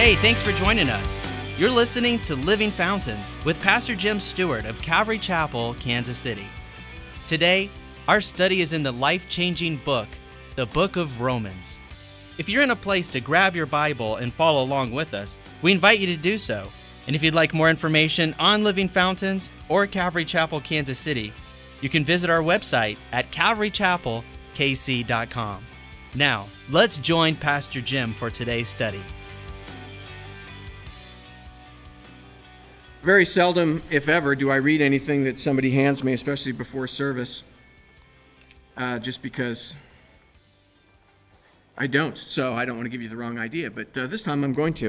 Hey, thanks for joining us. You're listening to Living Fountains with Pastor Jim Stewart of Calvary Chapel, Kansas City. Today, our study is in the life-changing book, the Book of Romans. If you're in a place to grab your Bible and follow along with us, we invite you to do so. And if you'd like more information on Living Fountains or Calvary Chapel, Kansas City, you can visit our website at calvarychapelkc.com. Now, let's join Pastor Jim for today's study. Very seldom, if ever, do I read anything that somebody hands me, especially before service, just because I don't. So I don't want to give you the wrong idea, but this time I'm going to.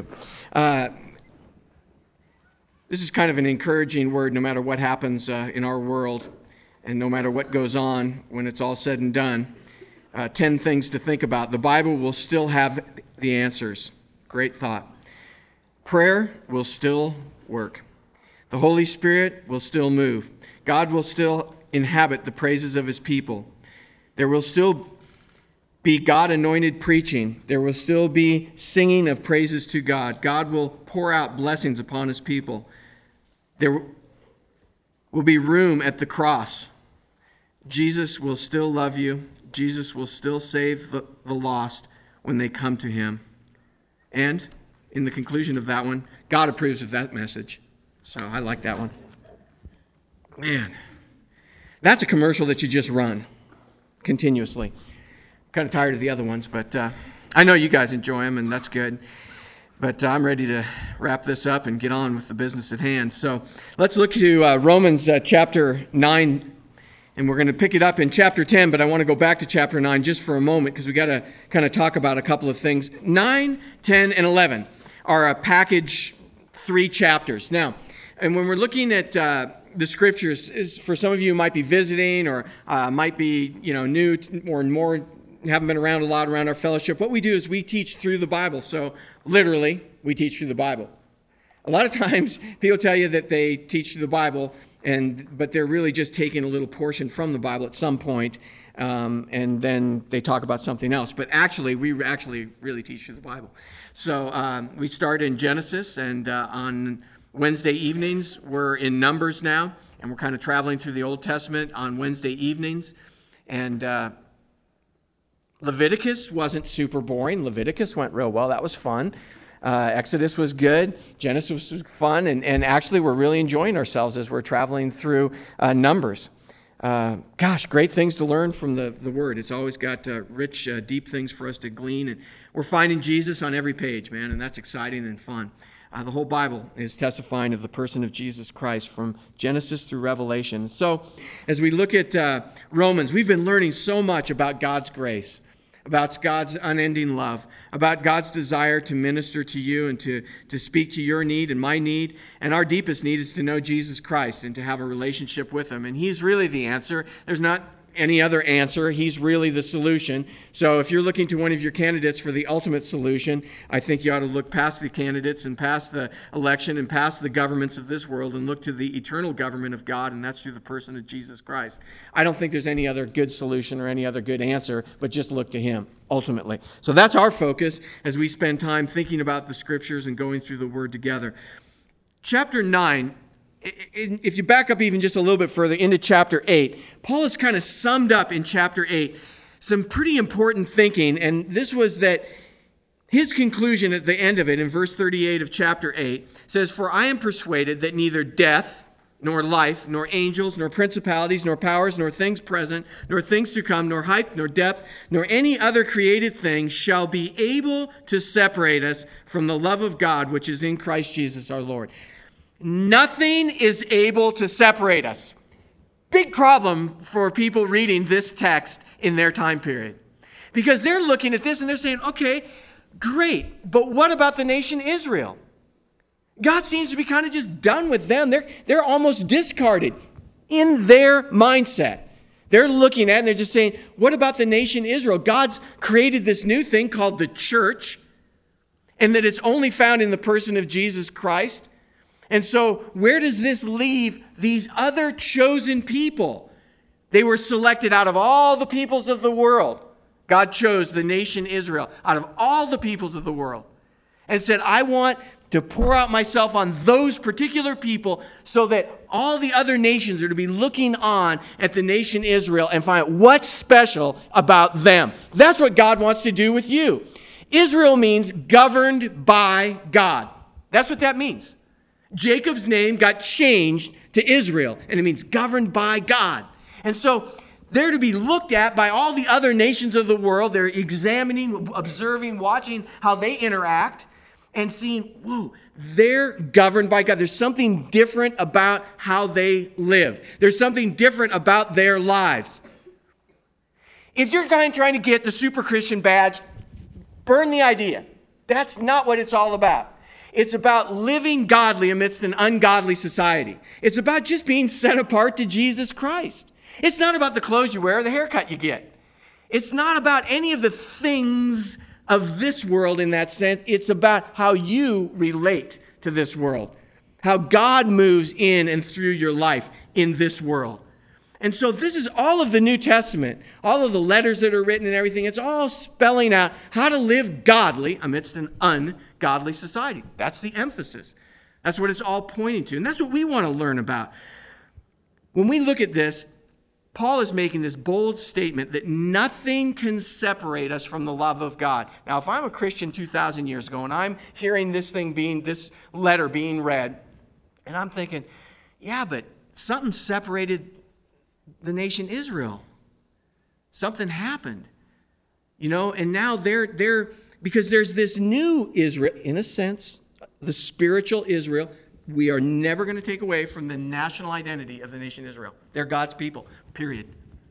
This is kind of an encouraging word no matter what happens in our world and no matter what goes on when it's all said and done. 10 things to think about. The Bible will still have the answers. Great thought. Prayer will still work. The Holy Spirit will still move. God will still inhabit the praises of His people. There will still be God-anointed preaching. There will still be singing of praises to God. God will pour out blessings upon His people. There will be room at the cross. Jesus will still love you. Jesus will still save the lost when they come to Him. And in the conclusion of that one, God approves of that message. So I like that one. Man, that's a commercial that you just run continuously. Kind of tired of the other ones, but I know you guys enjoy them, and that's good. But I'm ready to wrap this up and get on with the business at hand. So let's look to Romans chapter 9, and we're going to pick it up in chapter 10, but I want to go back to chapter 9 just for a moment because we got to kind of talk about a couple of things. 9, 10, and 11 are a package, 3 chapters. Now, and when we're looking at the scriptures, is for some of you who might be visiting or might be new more and more, haven't been around a lot around our fellowship, what we do is we teach through the Bible. So literally, we teach through the Bible. A lot of times, people tell you that they teach through the Bible, but they're really just taking a little portion from the Bible at some point, and then they talk about something else. But actually, we really teach through the Bible. So we start in Genesis, and on Wednesday evenings, we're in Numbers now, and we're kind of traveling through the Old Testament on Wednesday evenings. And Leviticus wasn't super boring. Leviticus went real well. That was fun. Exodus was good. Genesis was fun. And actually, we're really enjoying ourselves as we're traveling through Numbers. Great things to learn from the Word. It's always got rich, deep things for us to glean. And we're finding Jesus on every page, man, and that's exciting and fun. The whole Bible is testifying of the person of Jesus Christ from Genesis through Revelation. So as we look at Romans, we've been learning so much about God's grace, about God's unending love, about God's desire to minister to you and to speak to your need and my need. And our deepest need is to know Jesus Christ and to have a relationship with Him. And He's really the answer. There's not any other answer. He's really the solution. So if you're looking to one of your candidates for the ultimate solution, I think you ought to look past the candidates and past the election and past the governments of this world and look to the eternal government of God, and that's through the person of Jesus Christ. I don't think there's any other good solution or any other good answer, but just look to Him, ultimately. So that's our focus as we spend time thinking about the Scriptures and going through the Word together. Chapter 9, if you back up even just a little bit further into chapter 8, Paul has kind of summed up in chapter 8 some pretty important thinking, and this was that his conclusion at the end of it, in verse 38 of chapter 8, says, "For I am persuaded that neither death, nor life, nor angels, nor principalities, nor powers, nor things present, nor things to come, nor height, nor depth, nor any other created thing shall be able to separate us from the love of God which is in Christ Jesus our Lord." Nothing is able to separate us. Big problem for people reading this text in their time period. Because they're looking at this and they're saying, okay, great, but what about the nation Israel? God seems to be kind of just done with them. They're almost discarded in their mindset. They're looking at it and they're just saying, what about the nation Israel? God's created this new thing called the church, and that it's only found in the person of Jesus Christ. And so where does this leave these other chosen people? They were selected out of all the peoples of the world. God chose the nation Israel out of all the peoples of the world. and said, I want to pour out myself on those particular people so that all the other nations are to be looking on at the nation Israel and find out what's special about them. That's what God wants to do with you. Israel means governed by God. That's what that means. Jacob's name got changed to Israel, and it means governed by God. And so they're to be looked at by all the other nations of the world. They're examining, observing, watching how they interact, and seeing, whoa, they're governed by God. There's something different about how they live. There's something different about their lives. If you're trying to get the super Christian badge, burn the idea. That's not what it's all about. It's about living godly amidst an ungodly society. It's about just being set apart to Jesus Christ. It's not about the clothes you wear or the haircut you get. It's not about any of the things of this world in that sense. It's about how you relate to this world, how God moves in and through your life in this world. And so this is all of the New Testament, all of the letters that are written and everything. It's all spelling out how to live godly amidst an ungodly society. That's the emphasis. That's what it's all pointing to. And that's what we want to learn about. When we look at this, Paul is making this bold statement that nothing can separate us from the love of God. Now, if I'm a Christian 2,000 years ago and I'm hearing this letter being read, and I'm thinking, yeah, but something separated the nation Israel. Something happened, and now they're because there's this new Israel, in a sense, the spiritual Israel. We are never going to take away from the national identity of the nation Israel. They're God's people, period.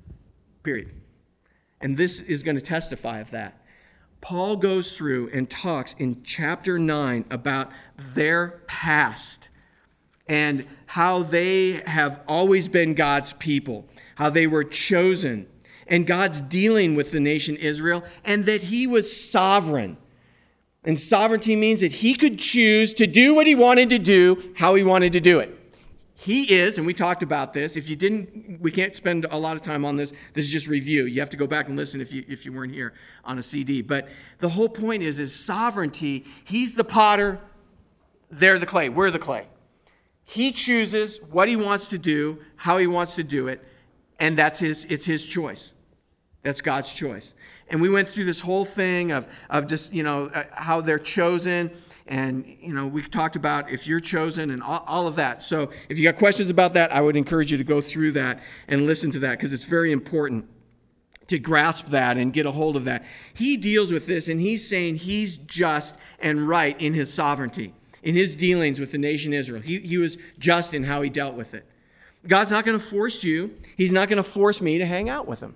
And this is going to testify of that. Paul goes through and talks in chapter 9 about their past and how they have always been God's people, how they were chosen, and God's dealing with the nation Israel, and that he was sovereign. And sovereignty means that he could choose to do what he wanted to do, how he wanted to do it. He is, and we talked about this. If you didn't, we can't spend a lot of time on this. This is just review. You have to go back and listen if you weren't here on a CD. But the whole point is sovereignty. He's the potter. They're the clay. We're the clay. He chooses what he wants to do, how he wants to do it, and it's his choice. That's God's choice. And we went through this whole thing of just, how they're chosen. And, we talked about if you're chosen and all of that. So if you got questions about that, I would encourage you to go through that and listen to that, because it's very important to grasp that and get a hold of that. He deals with this, and he's saying he's just and right in his sovereignty, in his dealings with the nation Israel. He was just in how he dealt with it. God's not going to force you. He's not going to force me to hang out with him.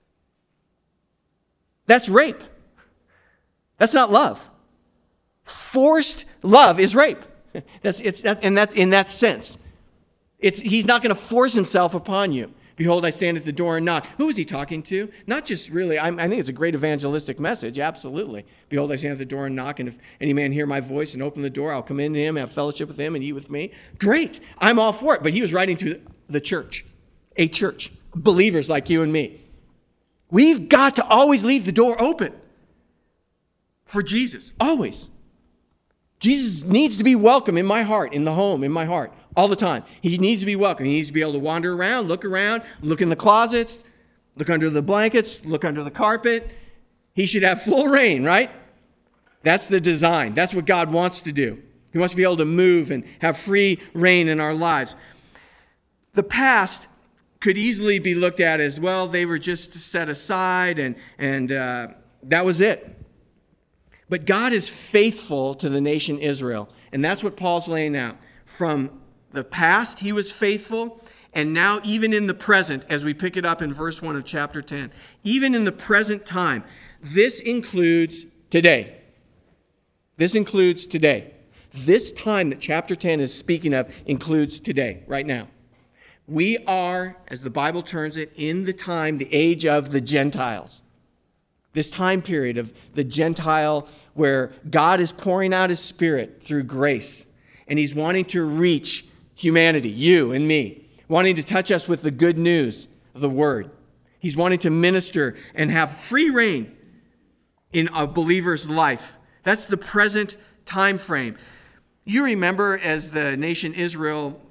That's rape. That's not love. Forced love is rape. In that sense. He's not going to force himself upon you. Behold, I stand at the door and knock. Who is he talking to? Not just really, I think it's a great evangelistic message, absolutely. Behold, I stand at the door and knock, and if any man hear my voice and open the door, I'll come in to him, have fellowship with him, and eat with me. Great. I'm all for it. But he was writing to the church, a church, believers like you and me. We've got to always leave the door open for Jesus. Always. Jesus needs to be welcome in my heart, in the home, in my heart, all the time. He needs to be welcome. He needs to be able to wander around, look in the closets, look under the blankets, look under the carpet. He should have full reign, right? That's the design. That's what God wants to do. He wants to be able to move and have free reign in our lives. The past could easily be looked at as, well, they were just set aside and that was it. But God is faithful to the nation Israel. And that's what Paul's laying out. From the past, he was faithful. And now even in the present, as we pick it up in verse 1 of chapter 10, even in the present time, this includes today. This includes today. This time that chapter 10 is speaking of includes today, right now. We are, as the Bible terms it, in the time, the age of the Gentiles. This time period of the Gentile where God is pouring out his Spirit through grace. And he's wanting to reach humanity, you and me, wanting to touch us with the good news of the Word. He's wanting to minister and have free reign in a believer's life. That's the present time frame. You remember as the nation Israel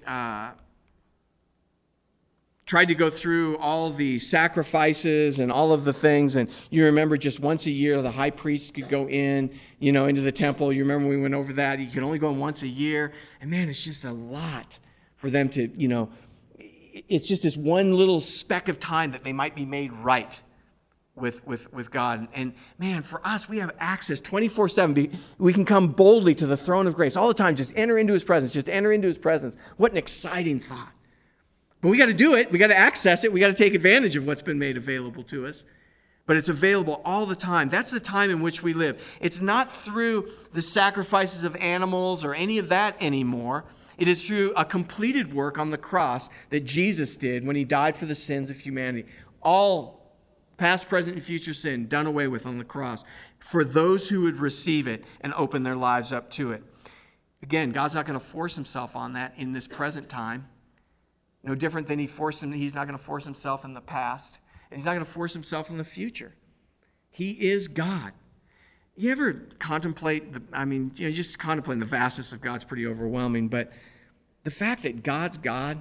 tried to go through all the sacrifices and all of the things, and you remember just once a year the high priest could go in, into the temple. You remember we went over that. He could only go in once a year. And man, it's just a lot for them to, it's just this one little speck of time that they might be made right with God. And man, for us, we have access 24/7. We can come boldly to the throne of grace all the time. Just enter into his presence. Just enter into his presence. What an exciting thought. But we got to do it. We got to access it. We got to take advantage of what's been made available to us. But it's available all the time. That's the time in which we live. It's not through the sacrifices of animals or any of that anymore. It is through a completed work on the cross that Jesus did when he died for the sins of humanity. All past, present, and future sin done away with on the cross for those who would receive it and open their lives up to it. Again, God's not going to force himself on that in this present time. No different than he's not going to force himself in the past. And he's not going to force himself in the future. He is God. You ever contemplate, just contemplating the vastness of God's pretty overwhelming, but the fact that God's God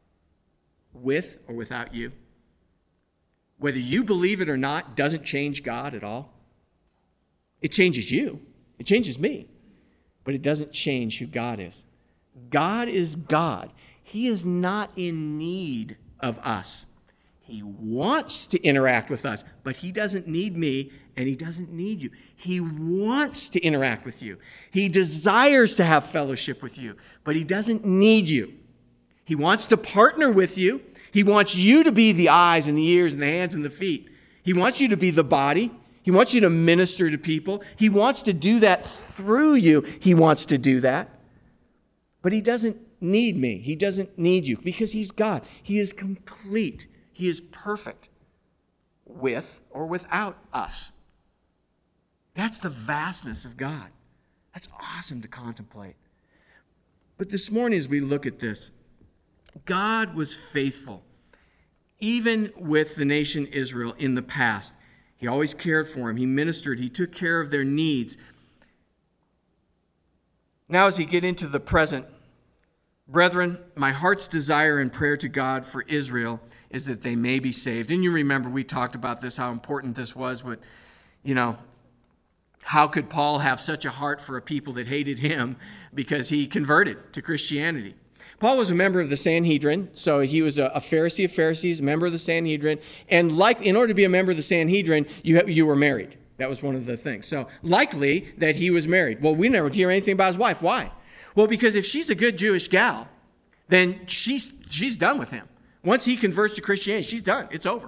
with or without you, whether you believe it or not, doesn't change God at all. It changes you. It changes me. But it doesn't change who God is. God is God. He is not in need of us. He wants to interact with us, but he doesn't need me and he doesn't need you. He wants to interact with you. He desires to have fellowship with you, but he doesn't need you. He wants to partner with you. He wants you to be the eyes and the ears and the hands and the feet. He wants you to be the body. He wants you to minister to people. He wants to do that through you. He wants to do that. But he doesn't need me. He doesn't need you because he's God. He is complete. He is perfect with or without us. That's the vastness of God. That's awesome to contemplate. But this morning as we look at this, God was faithful even with the nation Israel in the past. He always cared for him. He ministered. He took care of their needs. Now as we get into the present, brethren, my heart's desire and prayer to God for Israel is that they may be saved. And you remember we talked about this, how important this was. But, how could Paul have such a heart for a people that hated him because he converted to Christianity? Paul was a member of the Sanhedrin, so he was a Pharisee of Pharisees, a member of the Sanhedrin. And in order to be a member of the Sanhedrin, you were married. That was one of the things. So likely that he was married. Well, we never hear anything about his wife. Why? Well, because if she's a good Jewish gal, then she's done with him. Once he converts to Christianity, she's done. It's over.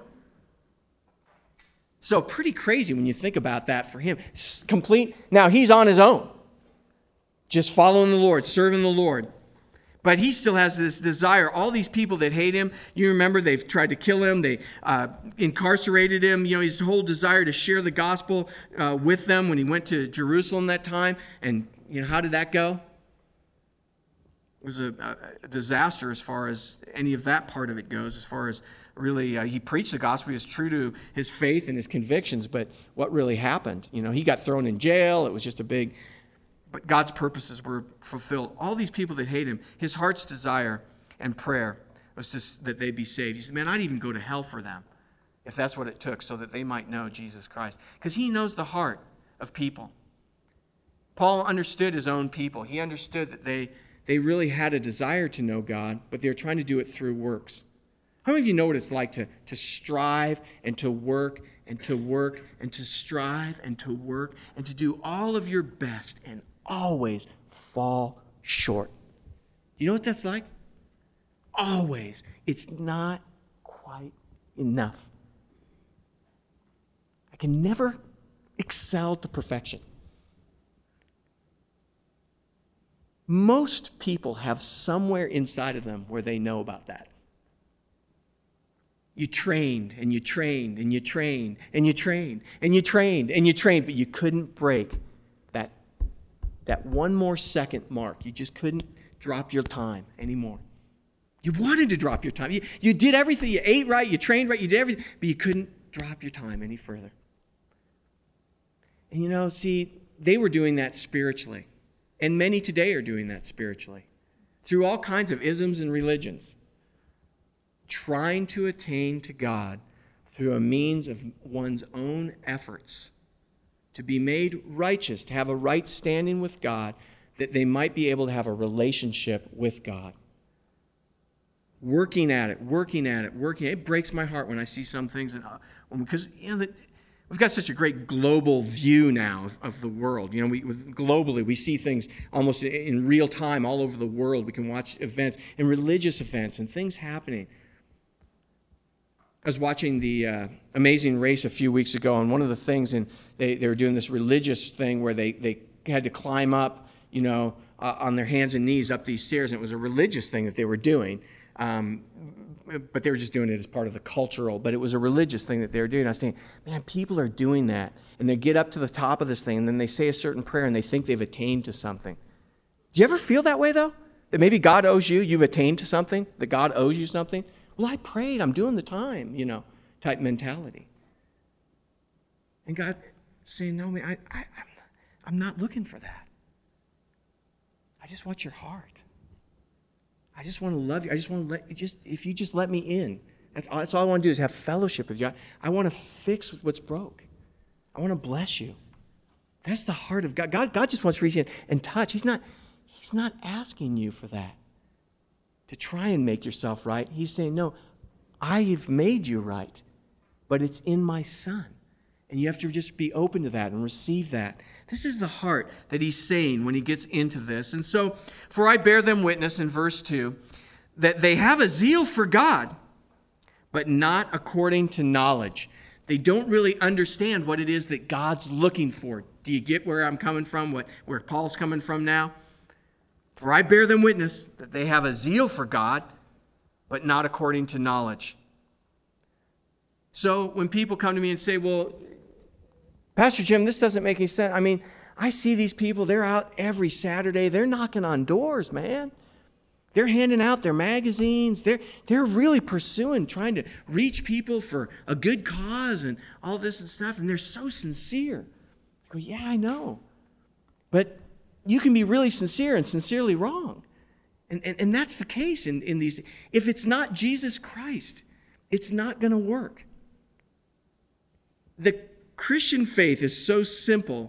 So pretty crazy when you think about that for him. Complete. Now, he's on his own. Just following the Lord, serving the Lord. But he still has this desire. All these people that hate him, you remember they've tried to kill him. They incarcerated him. His whole desire to share the gospel with them when he went to Jerusalem that time. And, how did that go? It was a disaster as far as any of that part of it goes, as far as really he preached the gospel. He was true to his faith and his convictions, but what really happened? He got thrown in jail. It was just but God's purposes were fulfilled. All these people that hate him, his heart's desire and prayer was just that they be saved. He said, man, I'd even go to hell for them if that's what it took so that they might know Jesus Christ. Because he knows the heart of people. Paul understood his own people. He understood that they really had a desire to know God, but they were trying to do it through works. How many of you know what it's like to strive and to work and to work and to strive and to work and to do all of your best and always fall short? Do you know what that's like? Always. It's not quite enough. I can never excel to perfection. Most people have somewhere inside of them where they know about that. You trained and you trained and you trained and you trained and you trained and you trained, but you couldn't break that one more second mark. You just couldn't drop your time anymore. You wanted to drop your time. You did everything. You ate right, you trained right, you did everything, but you couldn't drop your time any further. And see, they were doing that spiritually. And many today are doing that spiritually, through all kinds of isms and religions, trying to attain to God through a means of one's own efforts, to be made righteous, to have a right standing with God, that they might be able to have a relationship with God. Working at it. It breaks my heart when I see some things, because we've got such a great global view now of the world. Globally, we see things almost in real time all over the world. We can watch events and religious events and things happening. I was watching the Amazing Race a few weeks ago, and one of the things, and they were doing this religious thing where they had to climb up, on their hands and knees up these stairs, and it was a religious thing that they were doing. But they were just doing it as part of the cultural, but it was a religious thing that they were doing. I was thinking, man, people are doing that, and they get up to the top of this thing, and then they say a certain prayer, and they think they've attained to something. Do you ever feel that way, though? That maybe God owes you, you've attained to something, that God owes you something? Well, I prayed, I'm doing the time, type mentality. And God saying, no, man, I'm not looking for that. I just want your heart. I just want to love you. I just want to if you just let me in. That's all I want to do is have fellowship with you. I want to fix what's broke. I want to bless you. That's the heart of God. God just wants to reach in and touch. He's not asking you for that, to try and make yourself right. He's saying, no, I have made you right, but it's in my Son. And you have to just be open to that and receive that. This is the heart that he's saying when he gets into this. And so, for I bear them witness in verse 2, that they have a zeal for God, but not according to knowledge. They don't really understand what it is that God's looking for. Do you get where I'm coming from, where Paul's coming from now? For I bear them witness that they have a zeal for God, but not according to knowledge. So when people come to me and say, well, Pastor Jim, this doesn't make any sense. I mean, I see these people, they're out every Saturday. They're knocking on doors, man. They're handing out their magazines. They're really pursuing, trying to reach people for a good cause and all this and stuff. And they're so sincere. I go, yeah, I know. But you can be really sincere and sincerely wrong. And that's the case in these. If it's not Jesus Christ, it's not going to work. The Christian faith is so simple,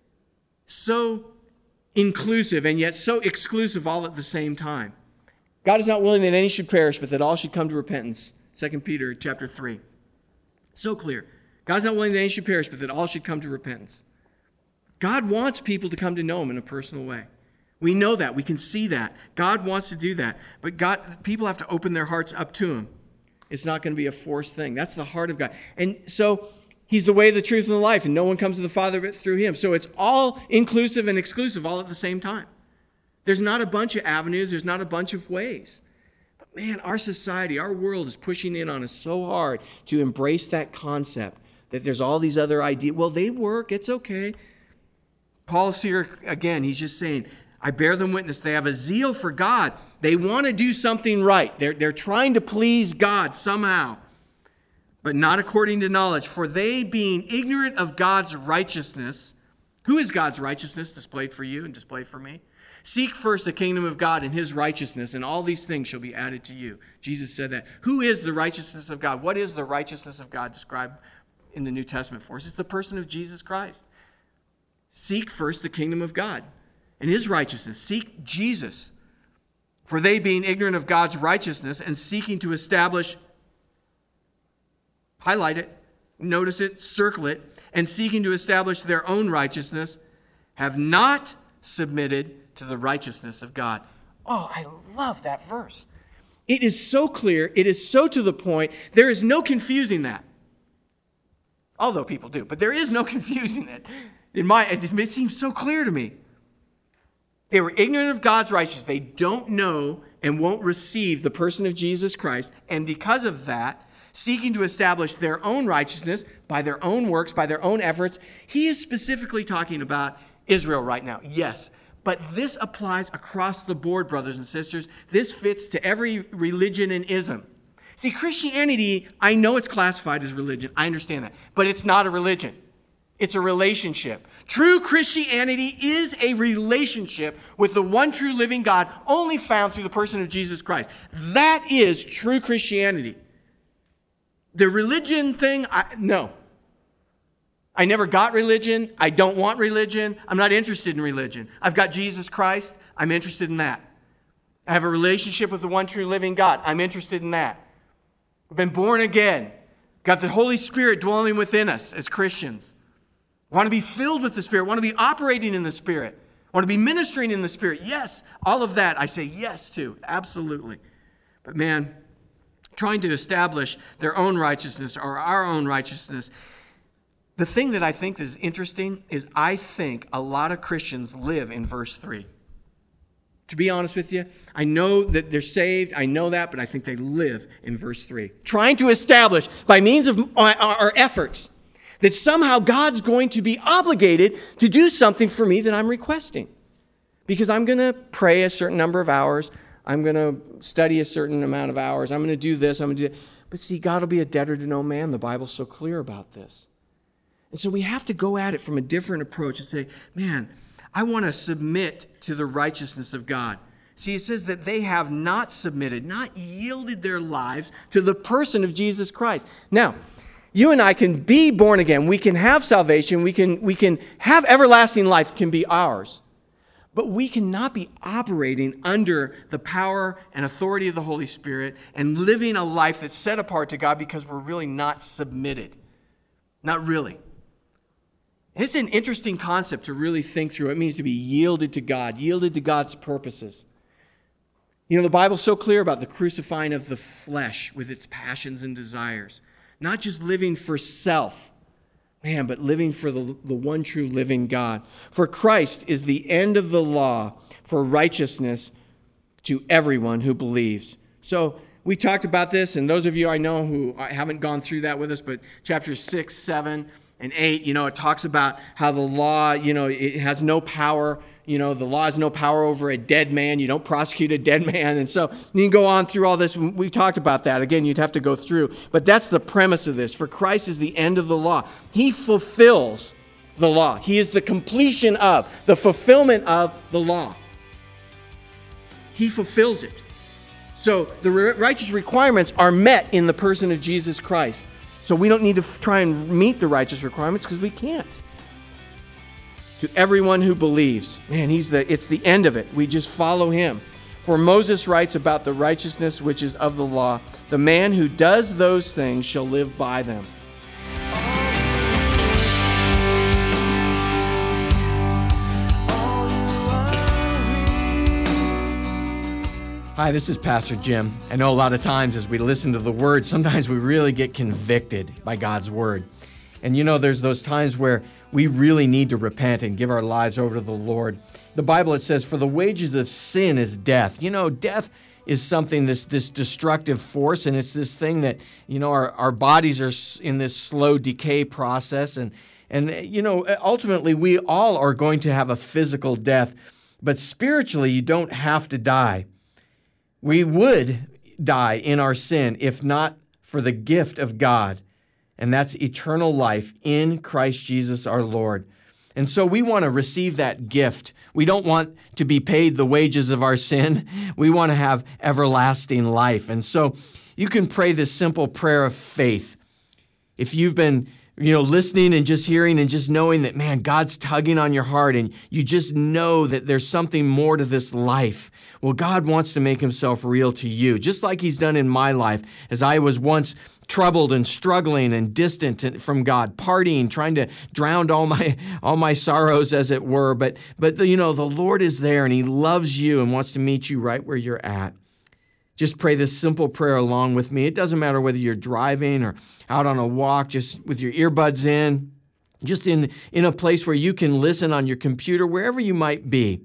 so inclusive, and yet so exclusive all at the same time. God is not willing that any should perish, but that all should come to repentance. 2 Peter chapter 3. So clear. God is not willing that any should perish, but that all should come to repentance. God wants people to come to know him in a personal way. We know that. We can see that. God wants to do that. But people have to open their hearts up to him. It's not going to be a forced thing. That's the heart of God. And so he's the way, the truth, and the life, and no one comes to the Father but through him. So it's all inclusive and exclusive all at the same time. There's not a bunch of avenues. There's not a bunch of ways. But man, our society, our world is pushing in on us so hard to embrace that concept that there's all these other ideas. Well, they work. It's okay. Paul's here again. He's just saying, I bear them witness. They have a zeal for God. They want to do something right. They're trying to please God somehow, but not according to knowledge. For they, being ignorant of God's righteousness, who is God's righteousness displayed for you and displayed for me? Seek first the kingdom of God and his righteousness, and all these things shall be added to you. Jesus said that. Who is the righteousness of God? What is the righteousness of God described in the New Testament for us? It's the person of Jesus Christ. Seek first the kingdom of God and his righteousness. Seek Jesus. For they, being ignorant of God's righteousness and seeking to establish, highlight it, notice it, circle it, and seeking to establish their own righteousness, have not submitted to the righteousness of God. Oh, I love that verse. It is so clear. It is so to the point. There is no confusing that. Although people do, but there is no confusing it. It seems so clear to me. They were ignorant of God's righteousness. They don't know and won't receive the person of Jesus Christ. And because of that, seeking to establish their own righteousness by their own works, by their own efforts. He is specifically talking about Israel right now. Yes. But this applies across the board, brothers and sisters. This fits to every religion and ism. See, Christianity, I know it's classified as religion. I understand that. But it's not a religion. It's a relationship. True Christianity is a relationship with the one true living God, only found through the person of Jesus Christ. That is true Christianity. The religion thing, no. I never got religion. I don't want religion. I'm not interested in religion. I've got Jesus Christ. I'm interested in that. I have a relationship with the one true living God. I'm interested in that. I've been born again. Got the Holy Spirit dwelling within us as Christians. Want to be filled with the Spirit. Want to be operating in the Spirit. Want to be ministering in the Spirit. Yes, all of that I say yes to. Absolutely. But man, trying to establish their own righteousness or our own righteousness, the thing that I think is interesting is I think a lot of Christians live in verse 3. To be honest with you, I know that they're saved. I know that, but I think they live in verse 3. Trying to establish by means of our efforts that somehow God's going to be obligated to do something for me that I'm requesting. Because I'm going to pray a certain number of hours. I'm going to study a certain amount of hours. I'm going to do this. I'm going to do that. But see, God will be a debtor to no man. The Bible's so clear about this. And so we have to go at it from a different approach and say, man, I want to submit to the righteousness of God. See, it says that they have not submitted, not yielded their lives to the person of Jesus Christ. Now, you and I can be born again. We can have salvation. We can have everlasting life can be ours. But we cannot be operating under the power and authority of the Holy Spirit and living a life that's set apart to God because we're really not submitted. Not really. And it's an interesting concept to really think through. It means to be yielded to God, yielded to God's purposes. You know, the Bible's so clear about the crucifying of the flesh with its passions and desires. Not just living for self, man, but living for the one true living God. For Christ is the end of the law for righteousness to everyone who believes. So we talked about this, and those of you I know who haven't gone through that with us, but chapters 6, 7, and 8, it talks about how the law, it has no power. The law has no power over a dead man. You don't prosecute a dead man. And so you can go on through all this. We talked about that. Again, you'd have to go through. But that's the premise of this. For Christ is the end of the law. He fulfills the law. He is the completion of, the fulfillment of the law. He fulfills it. So the righteous requirements are met in the person of Jesus Christ. So we don't need to try and meet the righteous requirements because we can't. To everyone who believes, man, it's the end of it. We just follow him. For Moses writes about the righteousness which is of the law. The man who does those things shall live by them. Hi, this is Pastor Jim. I know a lot of times as we listen to the Word, sometimes we really get convicted by God's Word. And there's those times where we really need to repent and give our lives over to the Lord. The Bible, it says, for the wages of sin is death. Death is something, this destructive force, and it's this thing that, our bodies are in this slow decay process. And ultimately, we all are going to have a physical death. But spiritually, you don't have to die. We would die in our sin if not for the gift of God, and that's eternal life in Christ Jesus our Lord. And so we want to receive that gift. We don't want to be paid the wages of our sin. We want to have everlasting life. And so you can pray this simple prayer of faith. If you've been listening and just hearing and just knowing that, man, God's tugging on your heart and you just know that there's something more to this life. Well, God wants to make himself real to you, just like he's done in my life as I was once troubled and struggling and distant from God, partying, trying to drown all my sorrows, as it were. But the Lord is there and he loves you and wants to meet you right where you're at. Just pray this simple prayer along with me. It doesn't matter whether you're driving or out on a walk, just with your earbuds in, just in a place where you can listen on your computer, wherever you might be.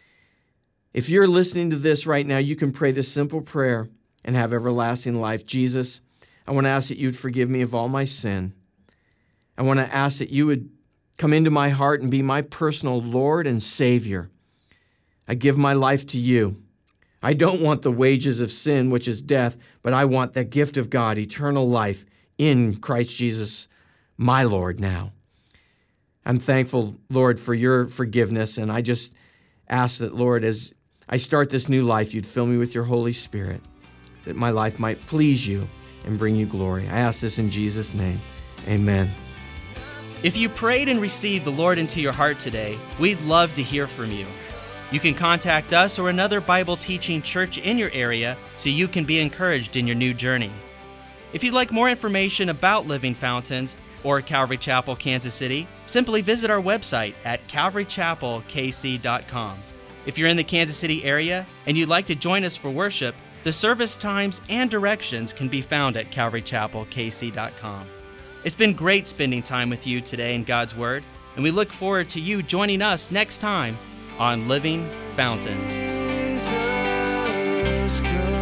If you're listening to this right now, you can pray this simple prayer and have everlasting life. Jesus, I want to ask that you'd forgive me of all my sin. I want to ask that you would come into my heart and be my personal Lord and Savior. I give my life to you. I don't want the wages of sin, which is death, but I want the gift of God, eternal life in Christ Jesus, my Lord now. I'm thankful, Lord, for your forgiveness, and I just ask that, Lord, as I start this new life, you'd fill me with your Holy Spirit, that my life might please you and bring you glory. I ask this in Jesus' name. Amen. If you prayed and received the Lord into your heart today, we'd love to hear from you. You can contact us or another Bible teaching church in your area so you can be encouraged in your new journey. If you'd like more information about Living Fountains or Calvary Chapel, Kansas City, simply visit our website at calvarychapelkc.com. If you're in the Kansas City area and you'd like to join us for worship, the service times and directions can be found at calvarychapelkc.com. It's been great spending time with you today in God's Word, and we look forward to you joining us next time on Living Fountains.